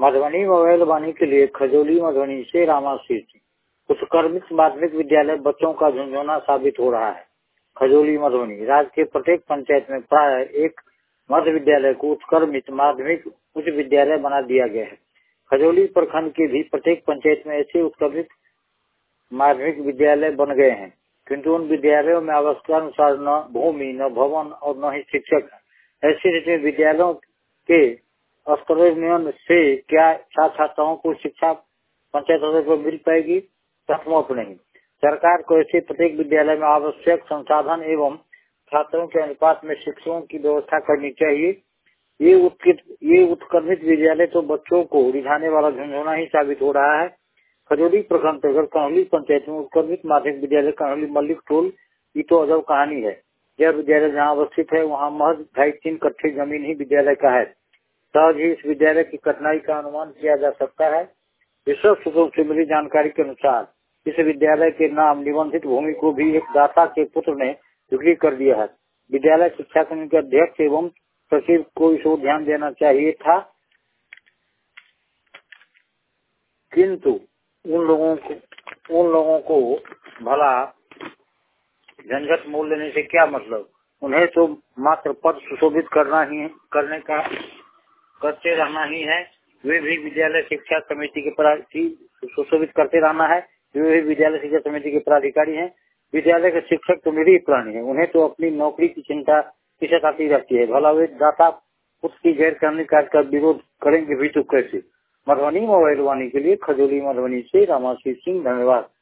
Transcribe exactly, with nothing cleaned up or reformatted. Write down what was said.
Madhubani mobile वाणी के लिए खजौली मधुबनी से रामाशीष सिंह। उत्क्रमित माध्यमिक विद्यालय बच्चों का झुंझुना साबित हो रहा है। खजौली मधुबनी राज्य के प्रत्येक पंचायत में प्राय एक मध्य विद्यालय को उत्क्रमित माध्यमिक उच्च विद्यालय बना दिया गया है। खजौली प्रखंड के भी प्रत्येक पंचायत में ऐसे उत्क्रमित माध्यमिक विद्यालय बन गए हैं, किंतु उन विद्यालयों में आवश्यकतानुसार न भूमि, न भवन और न ही शिक्षक है। ऐसे स्थिति में विद्यालयों के स्तरोन्नयन से क्या छात्र छात्राओं को शिक्षा पंचायत स्तर पर मिल पाएगी? संभव नहीं। सरकार को ऐसे प्रत्येक विद्यालय में आवश्यक संसाधन एवं छात्रों के अनुपात में शिक्षकों की व्यवस्था करनी चाहिए। ये उत्कृत ये उत्क्रमित विद्यालय तो बच्चों को रिझाने वाला झुंझुना ही साबित हो रहा है। खजौली प्रखंड अंतर्गत कन्हौली पंचायत में उत्क्रमित माध्यमिक विद्यालय कन्हौली मल्लिक टोल ये तो अजब कहानी है। यह विद्यालय जहाँ अवस्थित है वहाँ महज ढाई तीन कट्ठे जमीन ही विद्यालय का है। सहज ही इस विद्यालय की कठिनाई का अनुमान किया जा सकता है। विश्व सूत्रों से मिली जानकारी के अनुसार इस विद्यालय के नाम निबंधित भूमि को भी एक दाता के पुत्र ने बिक्री कर दिया है। विद्यालय शिक्षा समिति के अध्यक्ष एवं सचिव को इस ओर ध्यान देना चाहिए था, किंतु उन लोगों को उन लोगों को भला झंझट मोल लेने से क्या मतलब? उन्हें तो मात्र पद सुशोभित करना ही करने का करते रहना ही है। वे भी विद्यालय शिक्षा समिति के सुशोभित करते रहना है। वे भी विद्यालय शिक्षा समिति के पदाधिकारी हैं। विद्यालय के शिक्षक तो निरीह प्राणी है, उन्हें तो अपनी नौकरी की चिंता किसे आती रहती है। भला वे दाता पुत्र की गैर कानूनी कार्य का विरोध करेंगे भी तो कैसे? मधुबनी मोबाइल वाणी के लिए खजौली मधुबनी से रामाशीष सिंह। धन्यवाद।